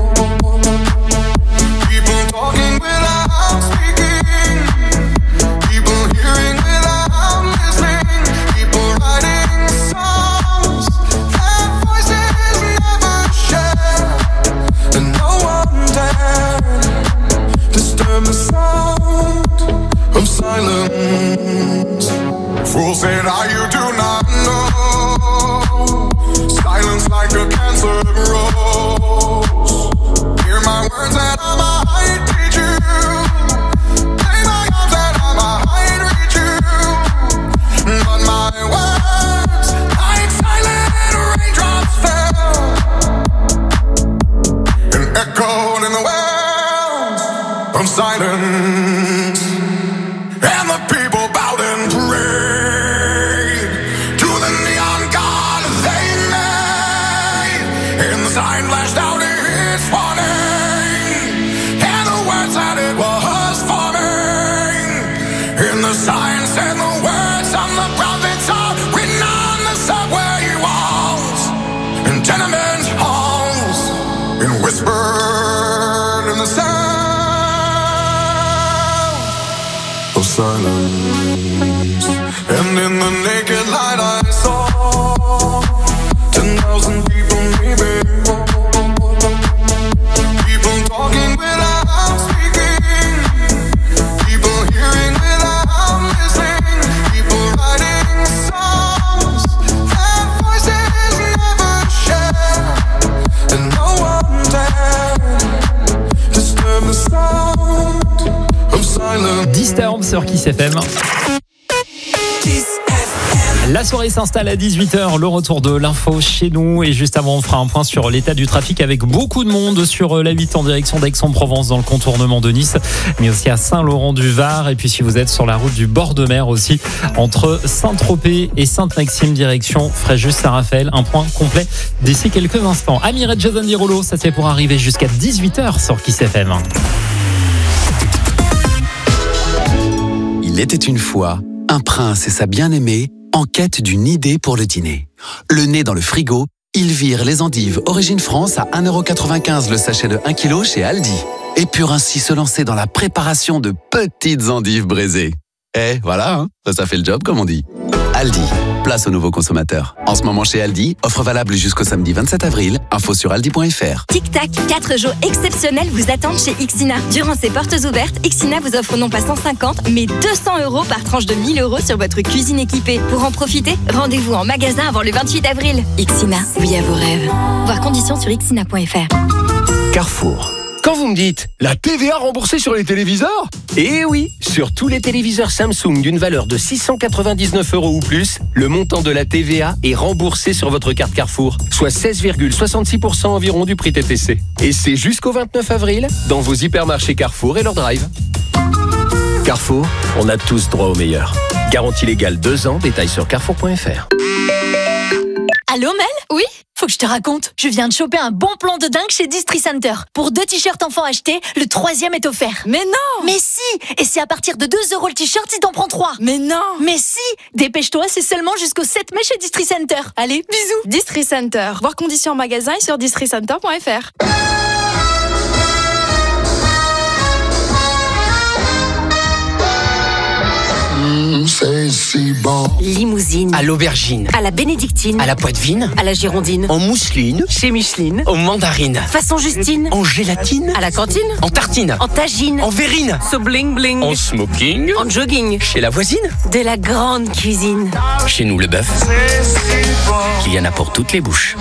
People talking without speaking. People hearing without listening. People writing songs that voices never share. And no one dared disturb the sound of silence. Fools said, you do not know. Silence like a cancer grows. Hear my words and I might teach you. Play my arms and I might reach you. But my words, like silent raindrops fell and echoed in the wells of silence. And the people bowed and prayed to the neon god they made. And the sign flashed out its warning, and the words that it was forming. And the sign said the words of the prophets are written on the subway walls and tenement halls, and whispered in the sound of silence. And in the naked light I saw 10,000 people maybe. People talking without speaking. People hearing without listening. People writing songs that voices never Disturbed sur Kiss FM. La soirée s'installe à 18h, le retour de l'info chez nous et juste avant on fera un point sur l'état du trafic avec beaucoup de monde sur la 8 en direction d'Aix-en-Provence dans le contournement de Nice, mais aussi à Saint-Laurent-du-Var et puis si vous êtes sur la route du bord de mer aussi entre Saint-Tropez et Sainte-Maxime direction Fréjus-Saint-Raphaël. Un point complet d'ici quelques instants. Amir et Jason Derulo, ça c'est pour arriver jusqu'à 18h sur Kiss FM. Il était une fois un prince et sa bien-aimée en quête d'une idée pour le dîner. Le nez dans le frigo, ils virent les endives Origine France à 1,95€ le sachet de 1 kg chez Aldi. Et purent ainsi se lancer dans la préparation de petites endives braisées. Et voilà, hein, ça fait le job comme on dit. Aldi, place aux nouveaux consommateurs. En ce moment chez Aldi, offre valable jusqu'au samedi 27 avril. Info sur aldi.fr. Tic Tac, 4 jours exceptionnels vous attendent chez Ixina. Durant ces portes ouvertes, Ixina vous offre non pas 150, mais 200€ par tranche de 1 000€ sur votre cuisine équipée. Pour en profiter, rendez-vous en magasin avant le 28 avril. Ixina, oui à vos rêves. Voir conditions sur ixina.fr. Carrefour. Quand vous me dites la TVA remboursée sur les téléviseurs ? Eh oui, sur tous les téléviseurs Samsung d'une valeur de 699€ ou plus, le montant de la TVA est remboursé sur votre carte Carrefour, soit 16,66% environ du prix TTC. Et c'est jusqu'au 29 avril dans vos hypermarchés Carrefour et leur drive. Carrefour, on a tous droit au meilleur. Garantie légale 2 ans, détails sur carrefour.fr. Allô Mel ? Oui ? Faut que je te raconte. Je viens de choper un bon plan de dingue chez Distri Center. Pour 2 t-shirts enfants achetés, le 3e est offert. Mais non ! Mais si ! Et c'est à partir de 2€ le t-shirt si t'en prends 3. Mais non ! Mais si ! Dépêche-toi, c'est seulement jusqu'au 7 mai chez Distri Center. Allez, bisous ! Distri Center. Voir conditions en magasin et sur districenter.fr. C'est si bon. Limousine. À l'aubergine. À la bénédictine. À la poitevine. À la girondine. En mousseline. Chez Micheline. En mandarine. Façon Justine. En gélatine. À la cantine. En tartine. En tagine. En verrine. So bling bling. En smoking. En jogging. Chez la voisine. De la grande cuisine. Chez nous, le bœuf. Il y en a pour toutes les bouches.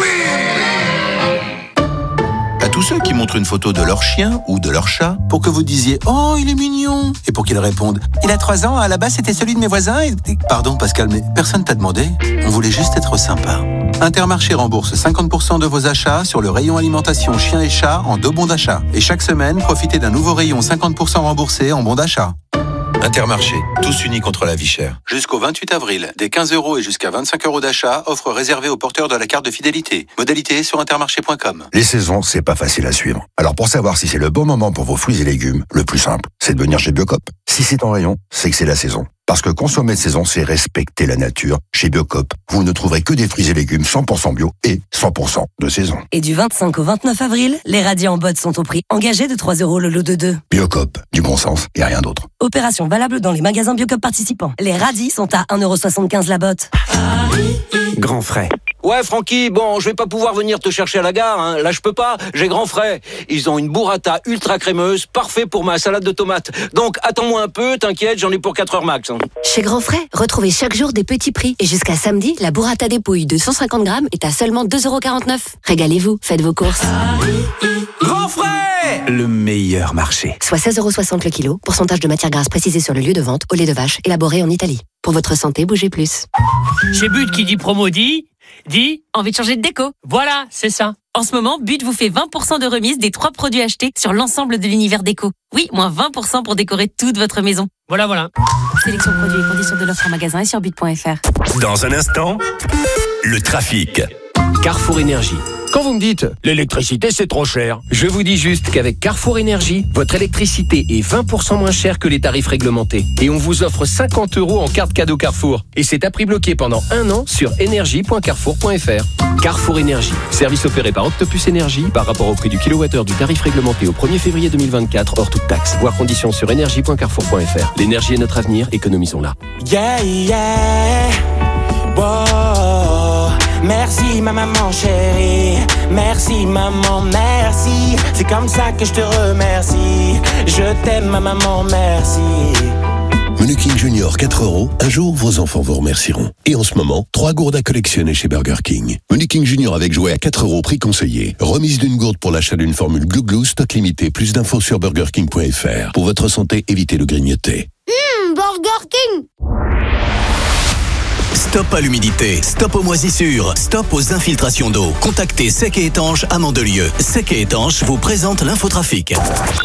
À tous ceux qui montrent une photo de leur chien ou de leur chat pour que vous disiez « Oh, il est mignon !» et pour qu'ils répondent « Il a 3 ans, à la base c'était celui de mes voisins et... » Pardon Pascal, mais personne t'a demandé. On voulait juste être sympa. Intermarché rembourse 50% de vos achats sur le rayon alimentation chien et chat en 2 bons d'achat. Et chaque semaine, profitez d'un nouveau rayon 50% remboursé en bons d'achat. Intermarché, tous unis contre la vie chère. Jusqu'au 28 avril, des 15€ et jusqu'à 25€ d'achat, offre réservée aux porteurs de la carte de fidélité. Modalité sur intermarché.com. Les saisons, c'est pas facile à suivre. Alors pour savoir si c'est le bon moment pour vos fruits et légumes, le plus simple, c'est de venir chez Biocop. Si c'est en rayon, c'est que c'est la saison. Parce que consommer de saison, c'est respecter la nature. Chez Biocop, vous ne trouverez que des fruits et légumes 100% bio et 100% de saison. Et du 25 au 29 avril, les radis en botte sont au prix engagé de 3€ le lot de 2. Biocop, du bon sens et rien d'autre. Opération valable dans les magasins Biocop participants. Les radis sont à 1,75€ la botte. Grand frais. Ouais, Francky, bon, je vais pas pouvoir venir te chercher à la gare, hein. Là, je peux pas, j'ai grand frais. Ils ont une burrata ultra crémeuse, parfait pour ma salade de tomates. Donc, attends-moi un peu, t'inquiète, j'en ai pour 4 heures max. Hein. Chez Grand Frais, retrouvez chaque jour des petits prix. Et jusqu'à samedi, la burrata dépouille de 150 grammes est à seulement 2,49€. Régalez-vous, faites vos courses. Grand frais! Le meilleur marché. Soit 16,60€ le kilo, pourcentage de matière grasse précisé sur le lieu de vente, au lait de vache, élaboré en Italie. Pour votre santé, bougez plus. Chez But qui dit promo dit envie de changer de déco. Voilà, c'est ça. En ce moment, But vous fait 20% de remise des 3 produits achetés sur l'ensemble de l'univers déco. Oui, moins 20% pour décorer toute votre maison. Voilà. Sélection produits et conditions de l'offre en magasin et sur but.fr. Dans un instant, le trafic. Carrefour Énergie. Quand vous me dites « l'électricité c'est trop cher », je vous dis juste qu'avec Carrefour Énergie, votre électricité est 20% moins chère que les tarifs réglementés. Et on vous offre 50€ en carte cadeau Carrefour. Et c'est à prix bloqué pendant 1 an sur énergie.carrefour.fr. Carrefour Énergie. Service opéré par Octopus Énergie par rapport au prix du kilowattheure du tarif réglementé au 1er février 2024 hors toute taxe. Voir conditions sur énergie.carrefour.fr. L'énergie est notre avenir, économisons-la. Wow. Merci ma maman chérie, merci maman, merci. C'est comme ça que je te remercie. Je t'aime ma maman, merci. Menu King Junior 4 €. Un jour, vos enfants vous remercieront. Et en ce moment, 3 gourdes à collectionner chez Burger King. Menu King Junior avec jouet à 4 €, prix conseillé. Remise d'une gourde pour l'achat d'une formule Glou Glou, stock limité. Plus d'infos sur burgerking.fr. Pour votre santé, évitez le grignoter. Burger King. Stop à l'humidité, stop aux moisissures, stop aux infiltrations d'eau. Contactez Sec et Étanche à Mandelieu. Sec et Étanche vous présente l'infotrafic.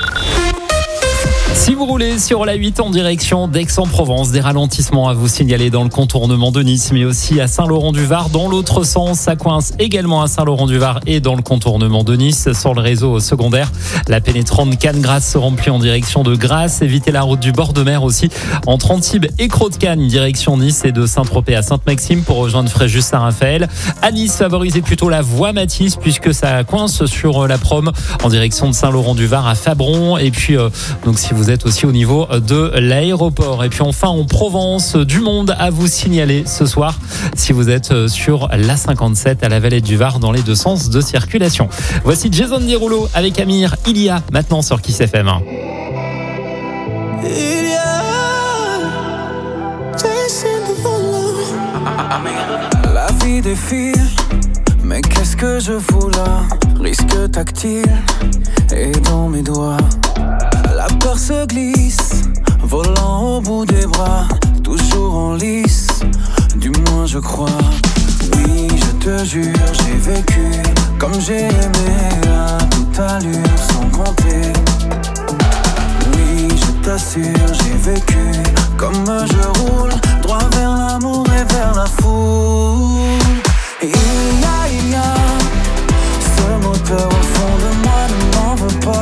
Si vous roulez sur la 8 en direction d'Aix-en-Provence, des ralentissements à vous signaler dans le contournement de Nice, mais aussi à Saint-Laurent-du-Var. Dans l'autre sens, ça coince également à Saint-Laurent-du-Var et dans le contournement de Nice. Sur le réseau secondaire, la pénétrante Cannes-Grasse se remplit en direction de Grasse. Évitez la route du bord de mer aussi entre Antibes et Crot-de-Cannes, direction Nice, et de Saint-Tropez à Sainte-Maxime pour rejoindre Fréjus-Saint-Raphaël. À Nice, favorisez plutôt la voie Matisse puisque ça coince sur la prom en direction de Saint-Laurent-du-Var à Fabron. Et puis, donc si vous êtes aussi au niveau de l'aéroport. Et puis enfin en Provence, du monde à vous signaler ce soir si vous êtes sur l'A57 à la Vallée du Var dans les deux sens de circulation. Voici Jason Derulo avec Amir, Il y a maintenant sur Kiss FM. La vie défile, mais qu'est-ce que je fous là? Risque tactile et dans mes doigts. La peur se glisse, volant au bout des bras, toujours en lice, du moins je crois. Oui, je te jure, j'ai vécu comme j'ai aimé à toute allure sans compter. Oui, je t'assure, j'ai vécu comme je roule, droit vers l'amour et vers la foule. Et il y a ce moteur au fond de moi, ne m'en veux pas.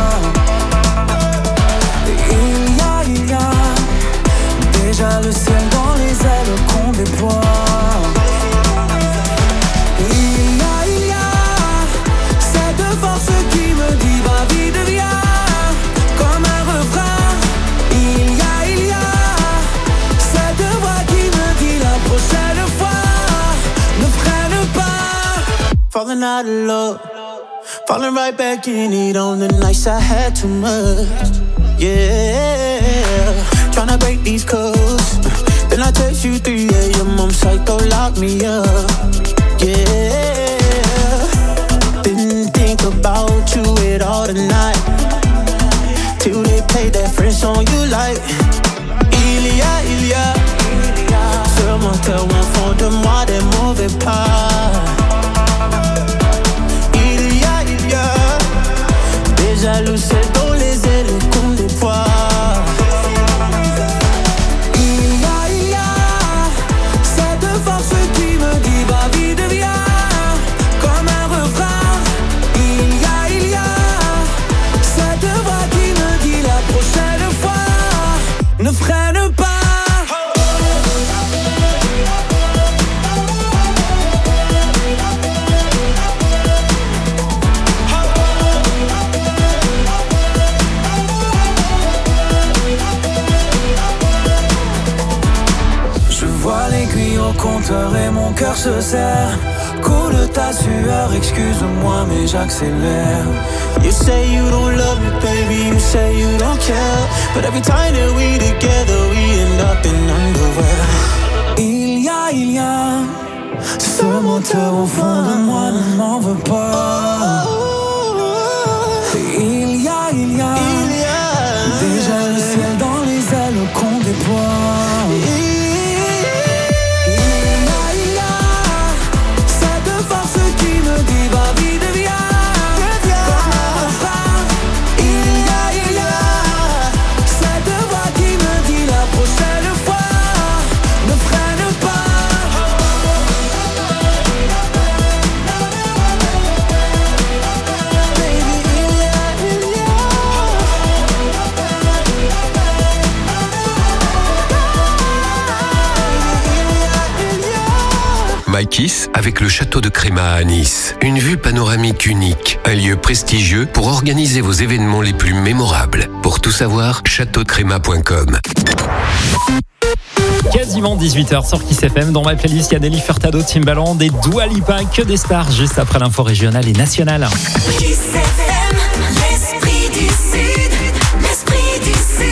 Il y a déjà le ciel dans les ailes qu'on déploie. Il y a cette force qui me dit va vite viens, comme un refrain. Il y a cette voix qui me dit la prochaine fois ne freine pas. Falling out of love, falling right back in it on the nights I had too much. Yeah, tryna break these codes. Then I text you 3 a.m. I'm psycho, lock me up. Yeah, didn't think about you at all tonight, till they played that French song you like. Il y a ce moteur au fond de moi, des mauvais pas. Il y a déjà le ciel dans les ailes qu'on déploie. Il y a cette force qui me dit va vite viens, comme un refrain. Il y a cette voix qui me dit la prochaine fois ne freine pas. Au compteur et mon cœur se serre. Coule ta sueur, excuse-moi mais j'accélère. You say you don't love me baby, you say you don't care, but every time that we together we end up in underwear. Il y a ce moteur au fond de moi, ne m'en veux pas. Il y a déjà le ciel dans les ailes qu'on déploie. My Kiss avec le château de Créma à Nice. Une vue panoramique unique, un lieu prestigieux pour organiser vos événements les plus mémorables. Pour tout savoir, châteaudecréma.com. Quasiment 18h sur Kiss FM. Dans ma playlist, il y a Nelly Furtado, Timbaland et Dua Lipa, que des stars juste après l'info régionale et nationale. Kiss FM.